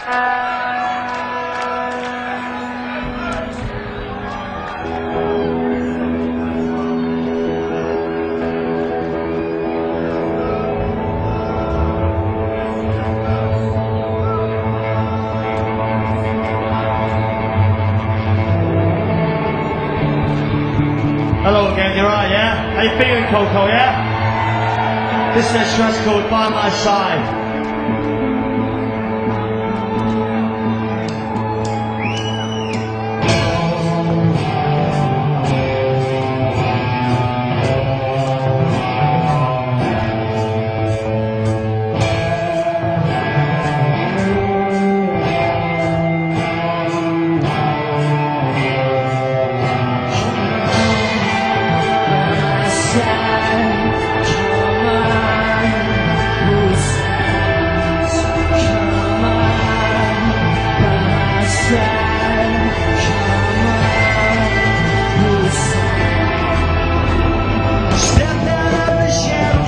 Hello again, you're right, yeah? How you feeling, Coco, yeah? This next track's called By My Side.